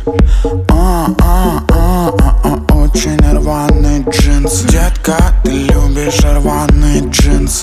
Очень рваные джинсы. Детка, ты любишь рваные джинсы.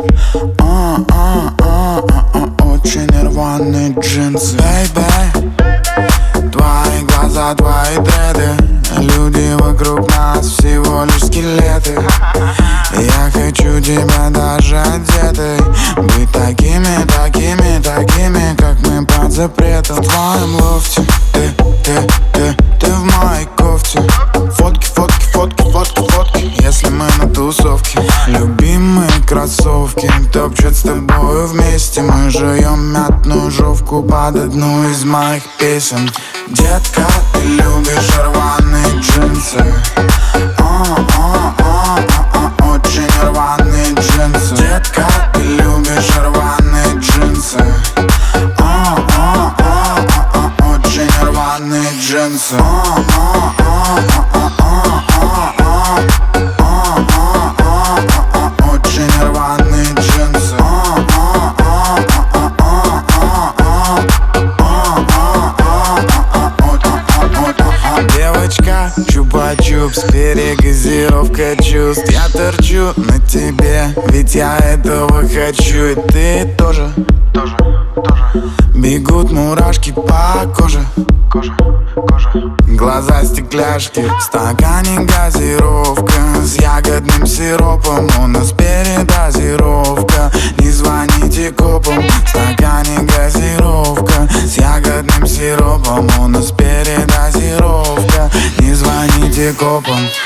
Очень рваные джинсы. Бэйбэй, твои глаза, твои дреды. Люди вокруг нас всего лишь скелеты. Я хочу тебя даже одетой. Быть такими, такими, такими, как мы под запретом. В твоем лофте ты в моей кофте. Фотки, фотки, фотки, фотки, фотки, если мы на тусовке. Любимые кроссовки топчут с тобою вместе. Мы жуем мятную жовку под одну из моих песен. Детка, ты любишь рваные джинсы. Очень рваные джинсы. Детка, ты любишь рваные джинсы. Очень рваные джинсы. Очень рваные джинсы. Девочка, чупа-чупс, перегазировка чувств. Я торчу на тебе, ведь я этого хочу. И ты тоже. Бегут мурашки по коже. Глаза стекляшки, в стакане газировка с ягодным сиропом. У нас передозировка, не звоните копам. В стакане газировка с ягодным сиропом. У нас передозировка, не звоните копам.